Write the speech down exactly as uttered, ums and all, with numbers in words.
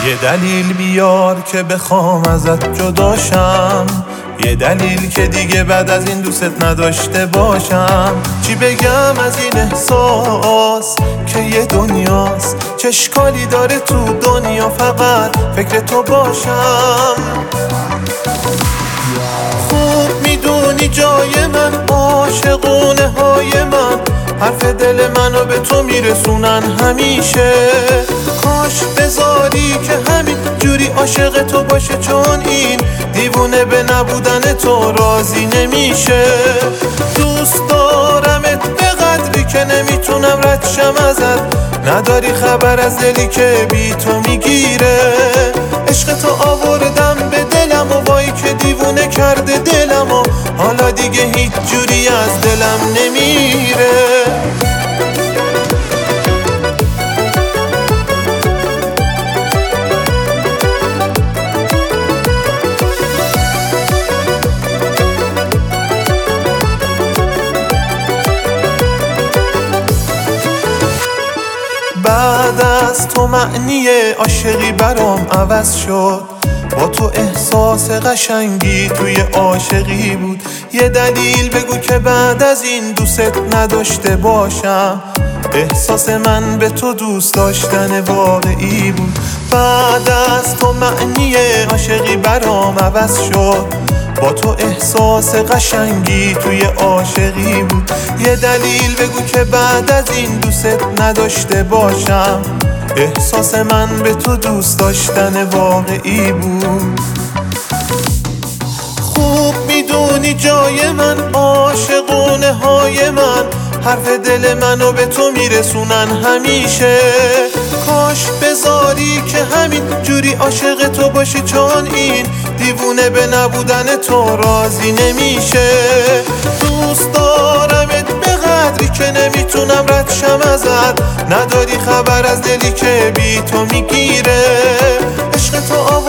یه دلیل بیار که بخوام ازت جداشم، یه دلیل که دیگه بعد از این دوست نداشته باشم. چی بگم از این احساس که یه دنیاست، چه اشکالی داره تو دنیا فقط فکر تو باشم. خوب میدونی جای من، عاشقونه های من حرف دل منو به تو میرسونن همیشه. کاش بذاری که همین جوری عاشق تو باشه، چون این دیوونه به نبودن تو راضی نمیشه. دوست دارمت به قدری که نمیتونم رد شم ازت، نداری خبر از دلی که بی تو میگیره. عشق تو آوردم به دلم و وای که دیوونه کرده دلم و حالا دیگه هیچ جوری از دلم نمیره. بعد از تو معنی عاشقی برام عوض شد، با تو احساس قشنگی توی عاشقی بود. یه دلیل بگو که بعد از این دوست نداشته باشم، احساس من به تو دوست داشتن واقعی بود. بعد از تو معنی عاشقی برام عوض شد، با تو احساس قشنگی توی عاشقی بود. یه دلیل بگو که بعد از این دوست نداشته باشم، احساس من به تو دوست داشتن واقعی بود. خوب میدونی جای من، عاشقونه های من حرف دل منو به تو میرسونن همیشه. کاش بذاری که همین جوری عاشق تو باشی، چون این دیوونه به نبودن تو راضی نمیشه. دوست دارمت به قدری که نمیتونم رد شم ازت، نداری خبر از دلی که بی تو میگیره. عشق تو